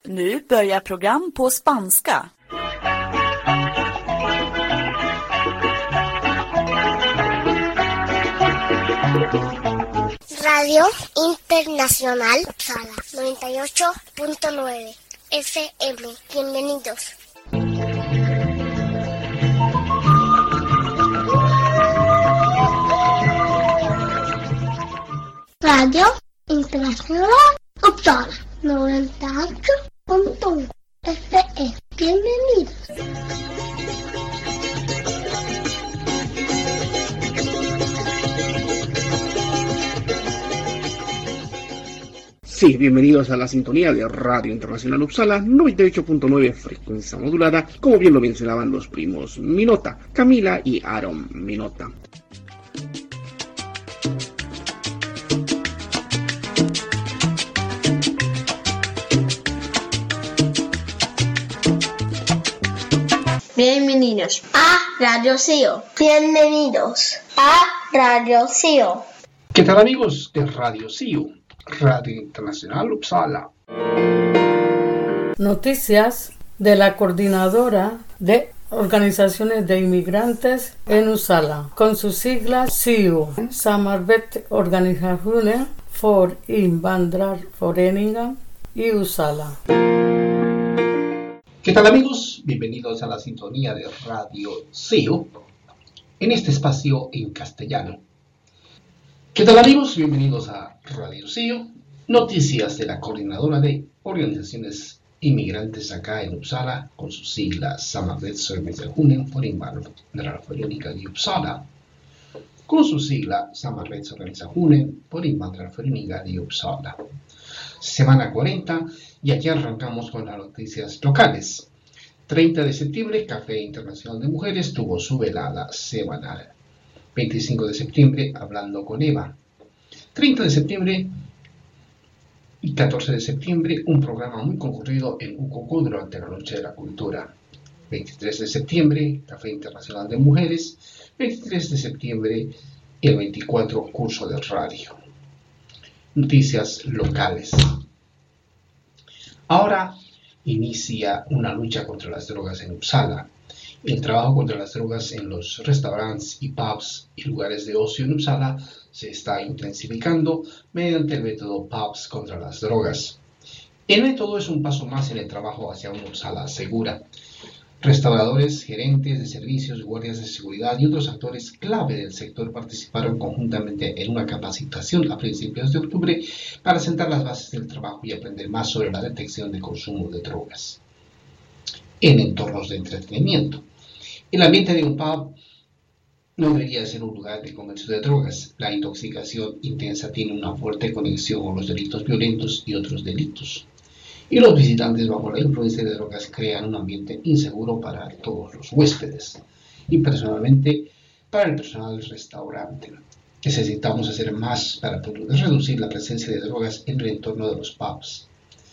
Nu börjar program på spanska. Radio Internacional Uppsala 98.9 FM. Bienvenidos. Radio Internacional Uppsala 98.1 FM. Bienvenidos. Sí, bienvenidos a la sintonía de Radio Internacional Uppsala 98.9 frecuencia modulada, como bien lo mencionaban los primos Minota, Camila y Aaron Minota. Bienvenidos a Radio CEO. Bienvenidos a Radio CEO. ¿Qué tal, amigos de Radio CEO? Radio Internacional Uppsala. Noticias de la Coordinadora de Organizaciones de Inmigrantes en Uppsala, con sus siglas SIO, Samarbetsorganisationen för invandrarföreningar i Uppsala. ¿Qué tal, amigos? Bienvenidos a la sintonía de Radio CEO en este espacio en castellano. ¿Qué tal, amigos? Bienvenidos a Radio CEO, noticias de la Coordinadora de Organizaciones Inmigrantes acá en Uppsala, con sus siglas Samarbetsorganisationen för invandrarföreningar i Uppsala, con su sigla Samarbetsorganisationen för invandrarföreningar i Uppsala. Semana 40, y aquí arrancamos con las noticias locales. 30 de septiembre, Café Internacional de Mujeres tuvo su velada semanal. 25 de septiembre, Hablando con Eva. 30 de septiembre y 14 de septiembre, un programa muy concurrido en UCOCO durante la Noche de la Cultura. 23 de septiembre, Café Internacional de Mujeres. 23 de septiembre, el 24, curso de radio. Noticias locales. Ahora inicia una lucha contra las drogas en Uppsala. El trabajo contra las drogas en los restaurantes y pubs y lugares de ocio en Uppsala se está intensificando mediante el método Pubs contra las drogas. El método es un paso más en el trabajo hacia una Uppsala segura. Restauradores, gerentes de servicios, guardias de seguridad y otros actores clave del sector participaron conjuntamente en una capacitación a principios de octubre para sentar las bases del trabajo y aprender más sobre la detección de consumo de drogas en entornos de entretenimiento. El ambiente de un pub no debería ser un lugar de comercio de drogas. La intoxicación intensa tiene una fuerte conexión con los delitos violentos y otros delitos. Y los visitantes bajo la influencia de drogas crean un ambiente inseguro para todos los huéspedes y personalmente para el personal del restaurante. Necesitamos hacer más para reducir la presencia de drogas en el entorno de los pubs.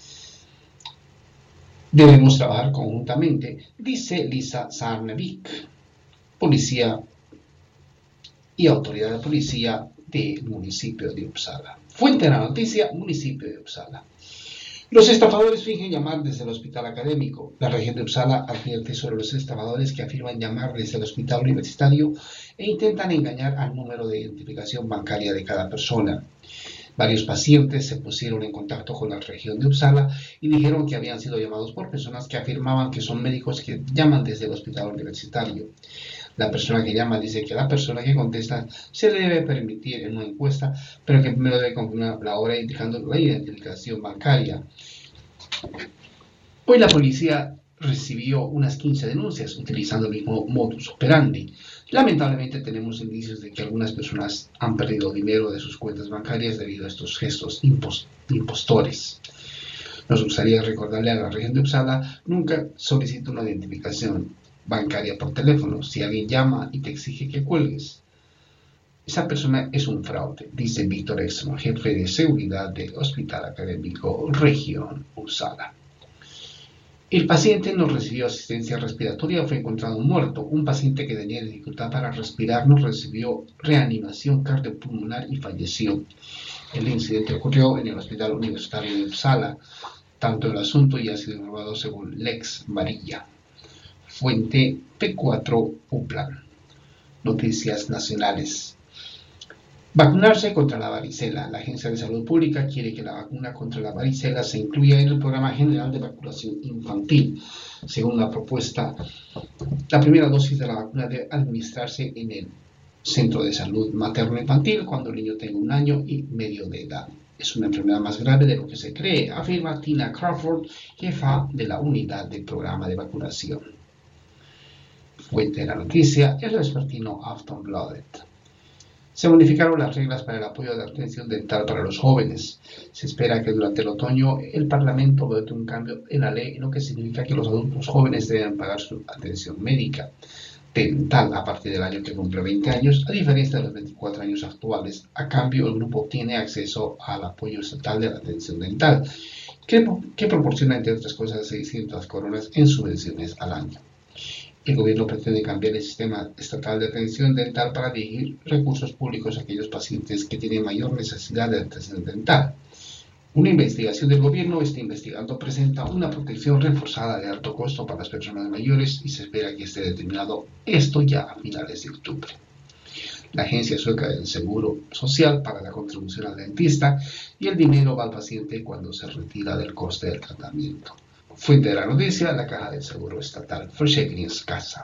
Debemos trabajar conjuntamente, dice Lisa Sarnevik, policía y autoridad de policía del municipio de Uppsala. Fuente de la noticia, municipio de Uppsala. Los estafadores fingen llamar desde el hospital académico. La región de Uppsala advierte sobre los estafadores que afirman llamar desde el hospital universitario e intentan engañar al número de identificación bancaria de cada persona. Varios pacientes se pusieron en contacto con la región de Uppsala y dijeron que habían sido llamados por personas que afirmaban que son médicos que llaman desde el hospital universitario. La persona que llama dice que a la persona que contesta se le debe permitir en una encuesta, pero que primero debe confirmar la hora indicando la identificación bancaria. Hoy la policía recibió unas 15 denuncias utilizando el mismo modus operandi. Lamentablemente tenemos indicios de que algunas personas han perdido dinero de sus cuentas bancarias debido a estos gestos impostores. Nos gustaría recordarle a la región de Uppsala, nunca solicita una identificación bancaria por teléfono. Si alguien llama y te exige que cuelgues, esa persona es un fraude, dice Víctor Exmo, jefe de seguridad del Hospital Académico Región Uppsala. El paciente no recibió asistencia respiratoria, fue encontrado muerto. Un paciente que tenía dificultad para respirar no recibió reanimación cardiopulmonar y falleció. El incidente ocurrió en el Hospital Universitario de Uppsala. tanto el asunto ya ha sido informado según Lex Varilla. Fuente P4 UPLAN. Noticias nacionales. Vacunarse contra la varicela. La Agencia de Salud Pública quiere que la vacuna contra la varicela se incluya en el Programa General de Vacunación Infantil. Según la propuesta, la primera dosis de la vacuna debe administrarse en el Centro de Salud Materno-Infantil cuando el niño tenga 1 año y medio de edad. Es una enfermedad más grave de lo que se cree, afirma Tina Crawford, jefa de la unidad del programa de vacunación. Fuente de la noticia, el vespertino Aftonbladet. Se modificaron las reglas para el apoyo de atención dental para los jóvenes. Se espera que durante el otoño el Parlamento vote un cambio en la ley, lo que significa que los adultos jóvenes deben pagar su atención médica dental a partir del año que cumple 20 años, a diferencia de los 24 años actuales. A cambio, el grupo tiene acceso al apoyo estatal de la atención dental, que proporciona, entre otras cosas, 600 coronas en subvenciones al año. El gobierno pretende cambiar el sistema estatal de atención dental para dirigir recursos públicos a aquellos pacientes que tienen mayor necesidad de atención dental. Una investigación del gobierno está investigando presenta una protección reforzada de alto costo para las personas mayores y se espera que esté determinado esto ya a finales de octubre. La Agencia Sueca del Seguro Social paga la contribución al dentista y el dinero va al paciente cuando se retira del coste del tratamiento. Fuente de la noticia, la Caja del Seguro Estatal, Försäkringskassan.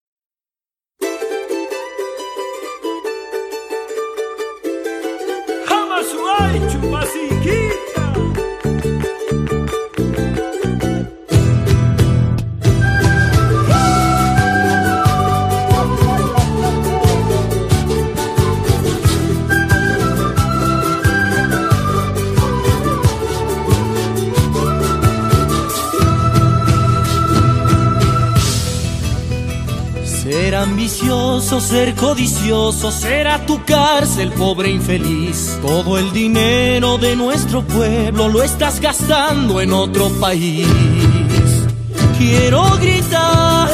Ser ambicioso, ser codicioso, será tu cárcel, pobre infeliz. Todo el dinero de nuestro pueblo lo estás gastando en otro país. Quiero gritar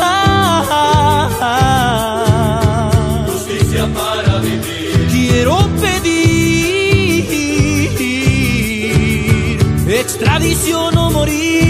justicia para vivir. Quiero pedir extradición o morir.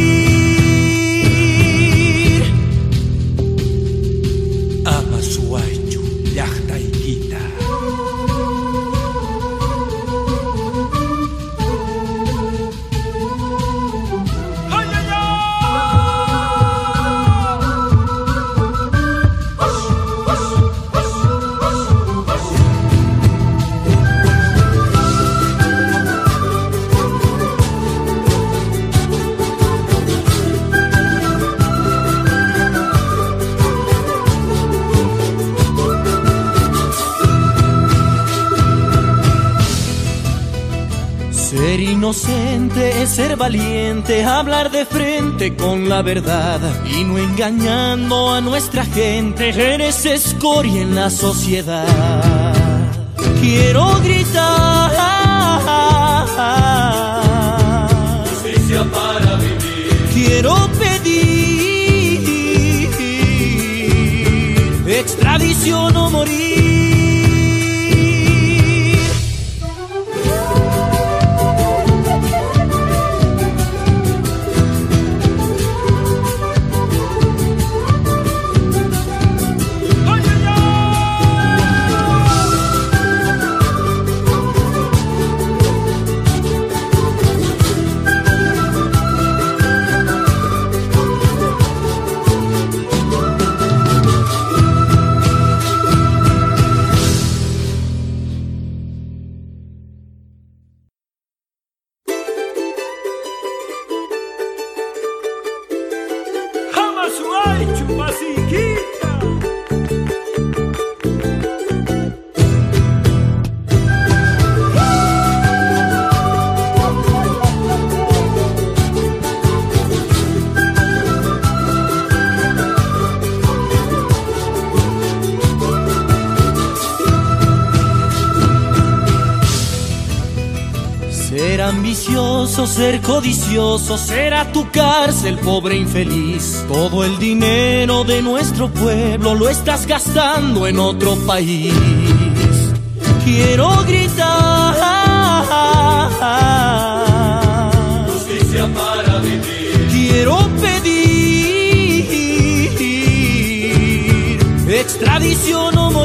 Ser inocente es ser valiente, hablar de frente con la verdad y no engañando a nuestra gente. Eres escoria en la sociedad. Quiero gritar justicia para vivir. Quiero pedir extradición o morir. Ser ambicioso, ser codicioso, será tu cárcel, pobre infeliz. Todo el dinero de nuestro pueblo lo estás gastando en otro país. Quiero gritar justicia para vivir. Quiero pedir extradición o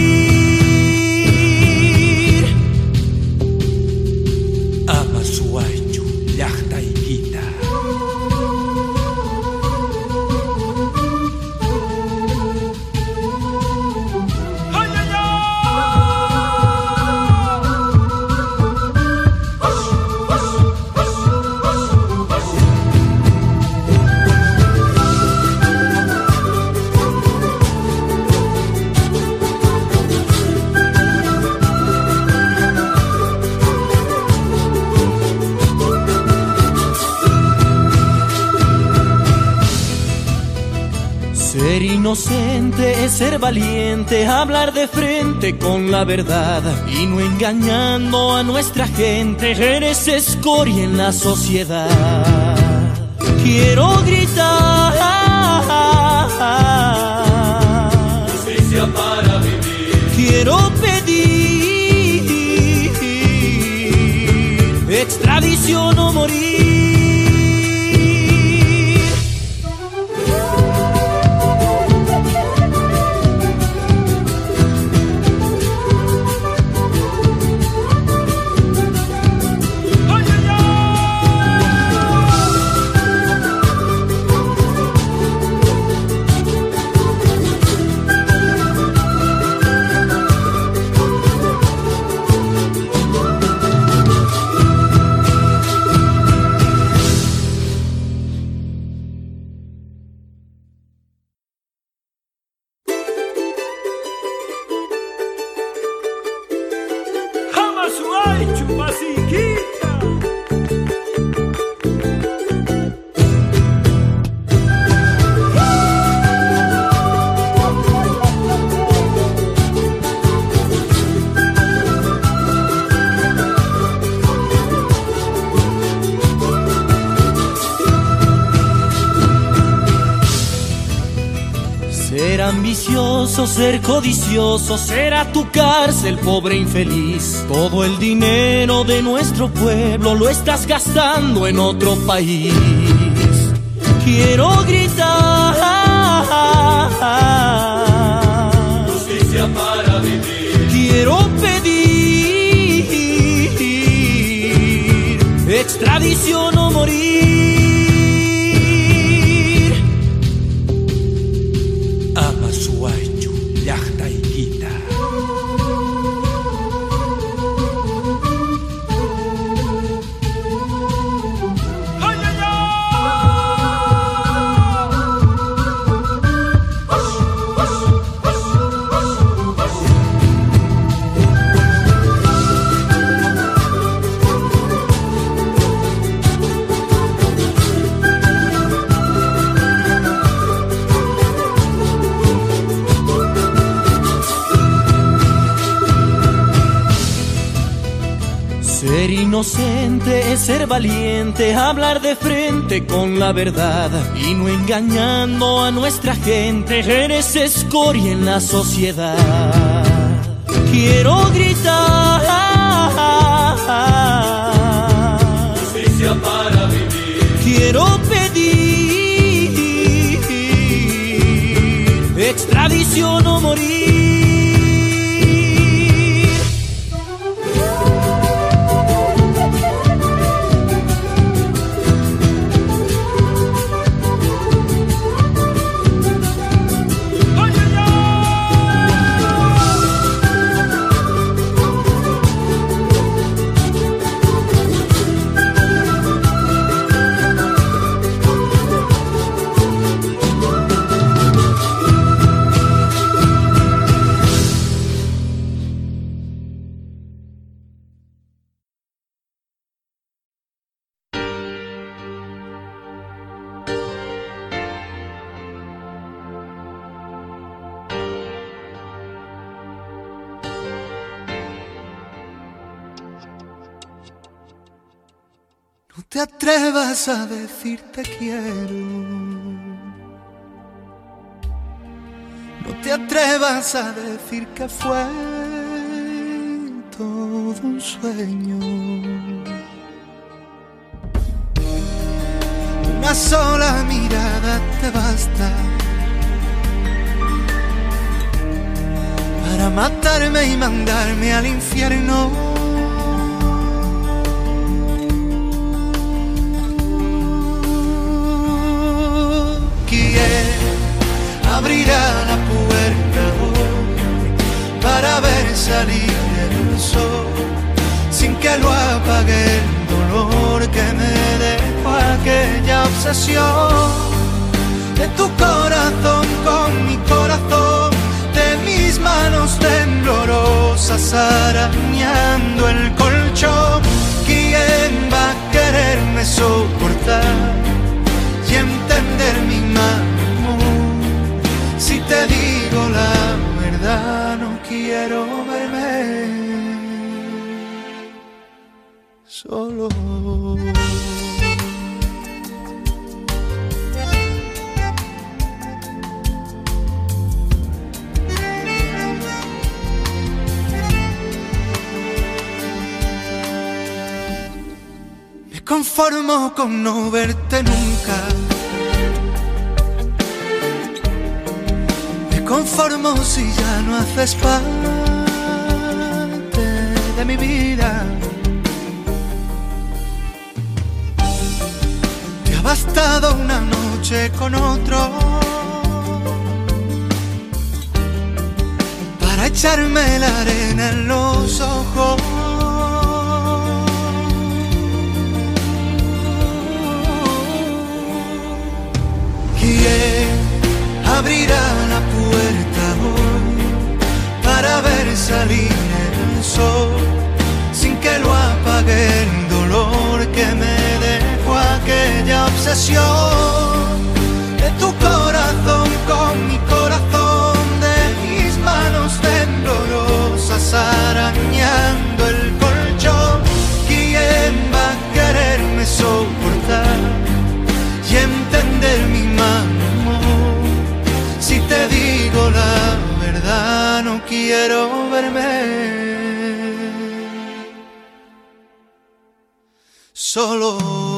morir. Amasuachu, llajta y quita. Ser inocente es ser valiente, hablar de frente con la verdad y no engañando a nuestra gente. Eres escoria en la sociedad. Quiero gritar justicia para vivir. Quiero pedir extradición o morir. Ser codicioso será tu cárcel, pobre infeliz. Todo el dinero de nuestro pueblo lo estás gastando en otro país. Quiero gritar justicia para vivir. Quiero pedir extradición o morir. Llajta y quita. Ser inocente es ser valiente, hablar de frente con la verdad y no engañando a nuestra gente. Eres escoria en la sociedad. Quiero gritar justicia para vivir. Quiero pedir extradición o morir. No te atrevas a decir te quiero. No te atrevas a decir que fue todo un sueño. una sola mirada te basta para matarme y mandarme al infierno. ¿Quién abrirá la puerta hoy para ver salir el sol sin que lo apague el dolor que me dejó aquella obsesión de tu corazón con mi corazón, de mis manos temblorosas arañando el colchón? ¿Quién va a quererme soportar y entender mi mal humor? Si te digo la verdad, no quiero verme solo. Me conformo con no verte nunca. Me conformo si ya no haces parte de mi vida. Te ha bastado una noche con otro para echarme la arena en los ojos. ¿Quién abrirá la puerta hoy para ver salir el sol sin que lo apague el dolor que me dejó aquella obsesión de tu corazón con mi corazón, de mis manos temblorosas arañando el colchón? ¿Quién va a quererme soportar y entender mi mal humor? Si te digo la verdad, no quiero verme solo.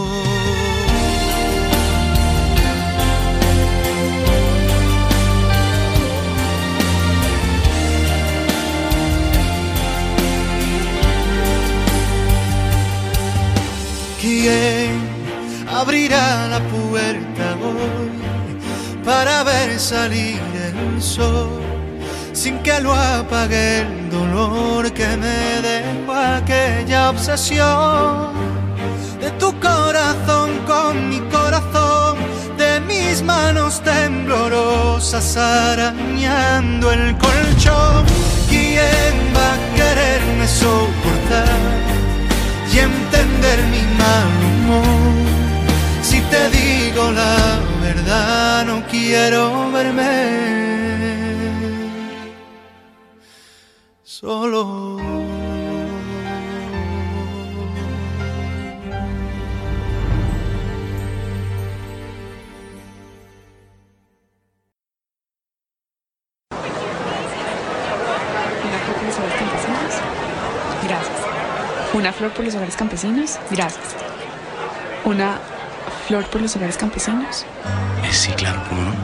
¿Quién abrirá la puerta hoy para ver salir el sol sin que lo apague el dolor que me dejó aquella obsesión de tu corazón con mi corazón, de mis manos temblorosas arañando el colchón? ¿Quién va a quererme soportar y entender mi mal humor? Si te digo la verdad, no quiero verme solo. Una flor por los hogares campesinos. Gracias. Una flor por los hogares campesinos. Sí, claro, ¿cómo no?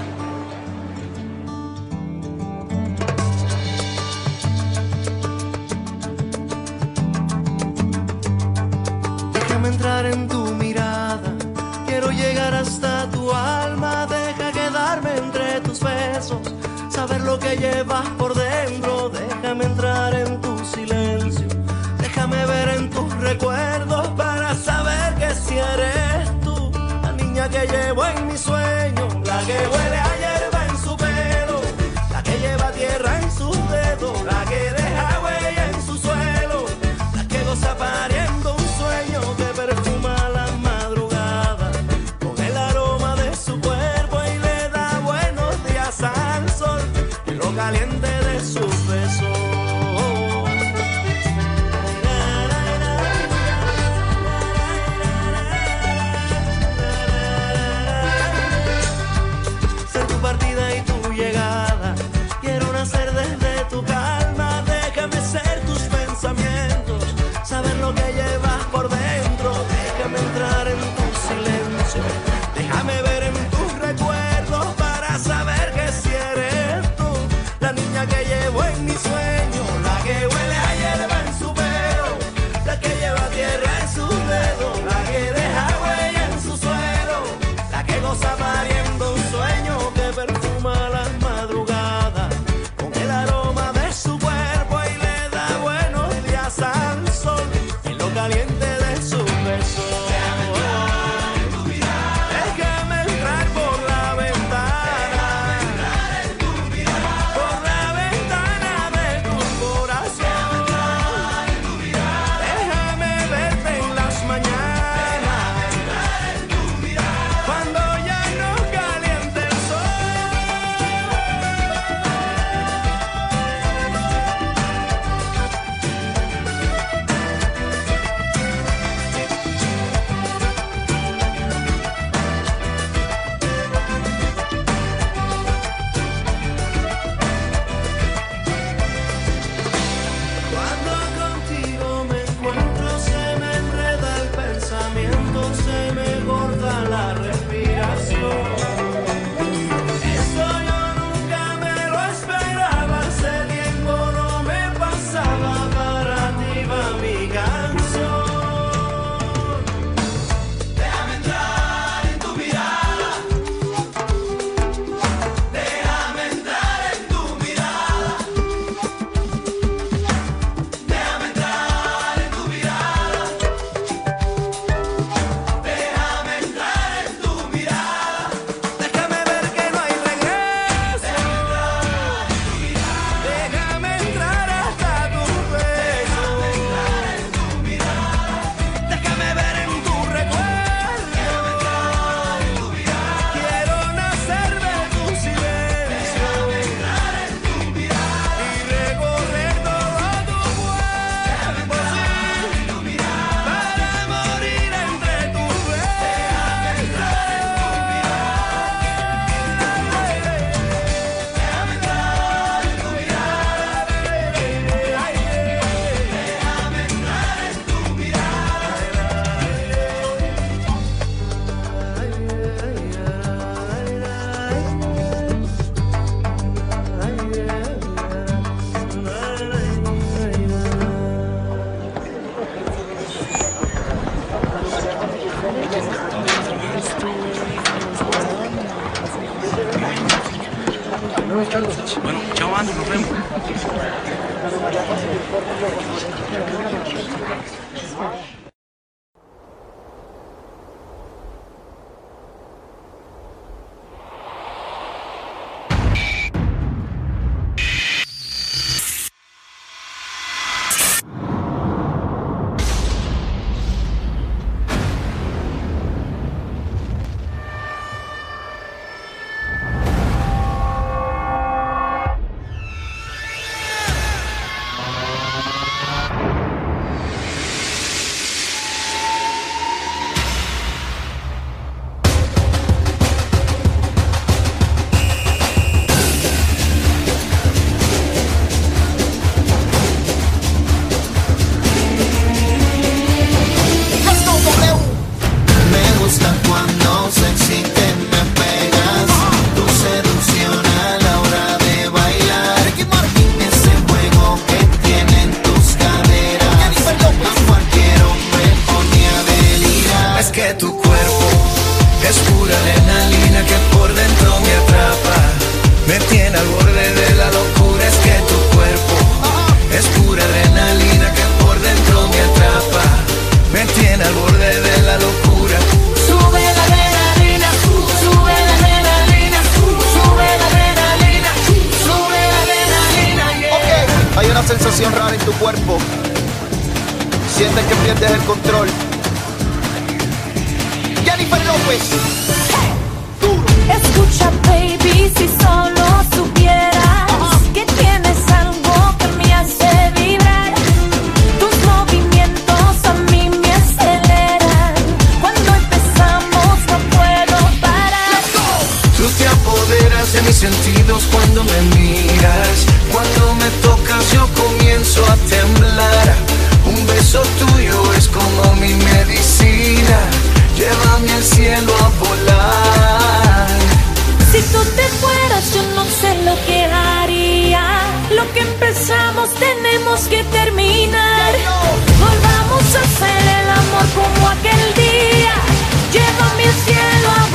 Déjame entrar en tu mirada, quiero llegar hasta tu alma. Deja quedarme entre tus besos, saber lo que llevas por dentro. Déjame entrar en tu silencio, déjame ver en tus recuerdos para saber que si eres tú, la niña que llevo en mi sueño, la que huele a hierba en su pelo, la que lleva tierra en sus dedos, la que deja huella en su suelo, la que goza pariendo un sueño que perfuma la madrugada con el aroma de su cuerpo y le da buenos días al sol en lo caliente de sus besos. Saber lo que llevas por dentro, déjame entrar en tu silencio, sueño, la que huele a hierba en su pelo, la que lleva tierra en sus dedos, la que deja huella en su suelo, la que goza pariendo un sueño que perfuma las madrugadas con el aroma de su cuerpo y le da buenos días al sol en lo caliente de su beso. Bueno, chao, Andrew, nos vemos. sensación rara en tu cuerpo. Sientes que pierdes el control. Jennifer López. Duro. Escucha, baby, si solo supieras que tienes algo que me hace vibrar. Tus movimientos a mí me aceleran. Cuando empezamos no puedo parar. Tú te apoderas de mis sentidos cuando me miras. Cuando me tocas yo comienzo a temblar. Un beso tuyo es como mi medicina. Llévame al cielo a volar. Si tú te fueras yo no sé lo que haría. Lo que empezó tenemos que terminar. Volvamos a hacer el amor como aquel día. Llévame al cielo a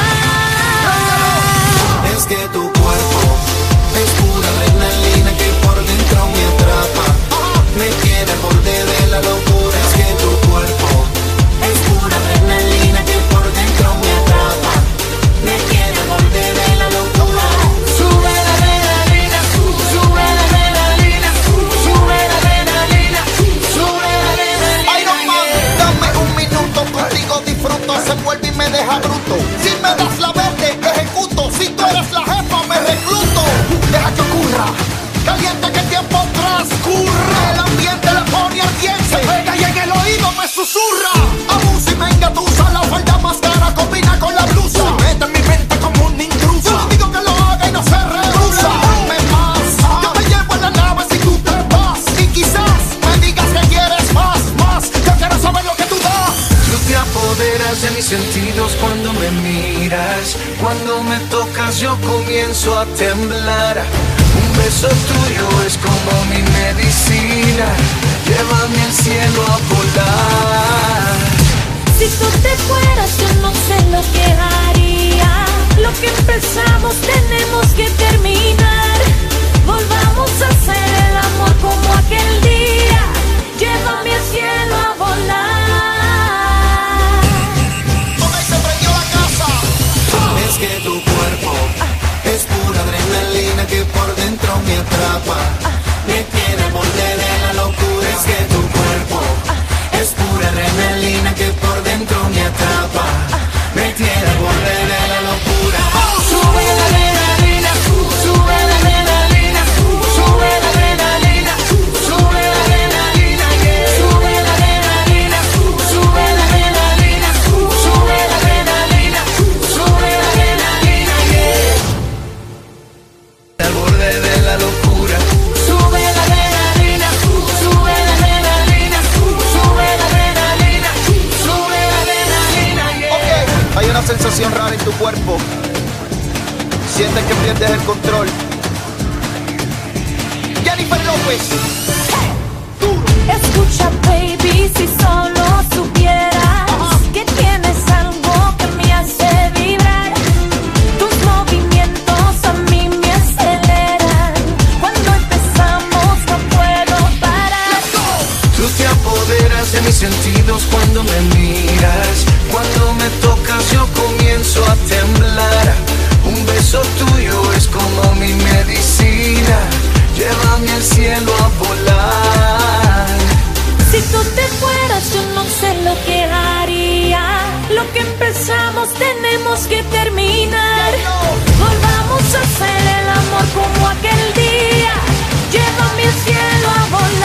volar. Es que tu cuerpo es pura adrenalina que por dentro me atrapa. Me tiene al borde de la locura. Es que tu cuerpo es pura adrenalina que por dentro me atrapa. Me tiene al borde de la locura. Sube la adrenalina, sube la adrenalina, sube la adrenalina, sube la adrenalina. Ay, no más, dame un minuto contigo, disfruto, se vuelve y me deja bruto. Si me das la verde, ejecuto. Si tú eres la jefa, me recluto. Deja que ocurra, caliente que el tiempo transcurra. El ambiente la pone ardiente, se pega y en el oído me susurra. Abusa y me engatusa, la falda más cara combina con la blusa. Mete en mi mente como un intruso. Yo digo que lo haga y no se rehúsa. Dame más, yo te llevo en la nave si tú te vas. Y quizás me digas que quieres más, más. Yo quiero saber lo que tú das. Tú te apoderas de mis sentidos cuando me miras. Cuando me tocas yo comienzo a temblar. Un beso tuyo es como mi medicina. Llévame al cielo a volar. Si tú te fueras yo no sé lo que haría. Lo que empezamos tenemos que terminar. Volvamos a hacer el amor como aquel día. Llévame al cielo a volar. Donde se prendió la casa. Es que tu cuerpo es pura adrenalina que por dentro me atrapa. Me tiene al borde de la locura. Es que tu cuerpo es pura adrenalina que por dentro me atrapa. Me tiene al borde de la locura. Sube la adrenalina, sube la adrenalina, sube la adrenalina, sube la adrenalina, sube la adrenalina, sube la adrenalina, sube la adrenalina, sube la adrenalina, al borde de la locura. Sube la adrenalina, sube la adrenalina, sube la adrenalina, sube la adrenalina. Ok, hay una sensación rara en tu cuerpo. Sientes que pierdes el control. Jennifer López. Escucha, baby, si solo supieras que tienes algo que me hace vibrar. Tus movimientos a mí me aceleran. Cuando empezamos no puedo parar. Tú te apoderas de mis sentidos cuando me miras. Cuando me tocas yo comienzo a temblar. Un beso tuyo es como mi medicina. Llévame al cielo a volar. Si tú te fueras yo no sé lo que haría. Lo que empezamos tenemos que terminar. Volvamos a hacer el amor como aquel día. Llévame al cielo a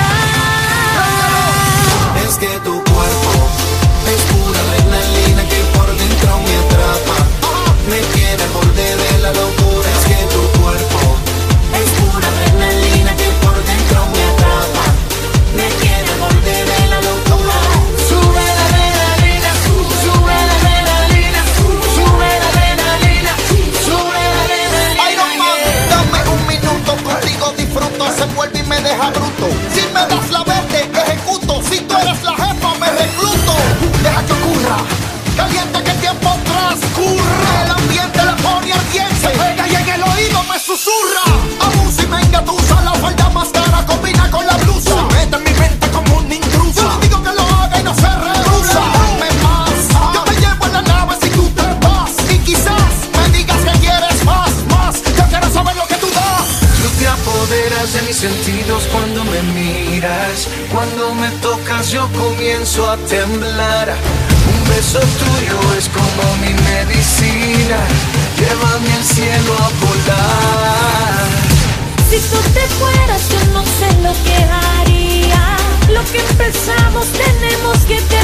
volar. Es que tu cuerpo es pura adrenalina que por dentro me atrapa. Me tiene al borde de la locura. Es que tu cuerpo es pura adrenalina que por dentro me atrapa. Me tiene al borde de la locura. Sube la adrenalina, sube la adrenalina, sube la adrenalina, sube la adrenalina. Ay, no más, dame un minuto contigo, disfruto, se vuelve y me deja bruto. Si me das la verde, ejecuto. Si tú eres la jefa, me recluto. Deja que ocurra, caliente que el tiempo transcurra. El ambiente la pone ardiente, se pega y en el oído me susurra. Abusa y me engatusa, la falda más cara combina con la blusa. Mete en mi mente como un intruso. Yo digo que lo haga y no se rehúsa. Dame más, yo te llevo en la nave si tú te vas. Y quizás me digas que quieres más, más. Yo quiero saber lo que tú das. Tú te apoderas de mis sentidos cuando me miras. Cuando me tocas yo comienzo a temblar. Un beso tuyo es como mi medicina. Llévame al cielo a volar. Si tú te fueras yo no sé lo que haría. Lo que empezamos tenemos que terminar.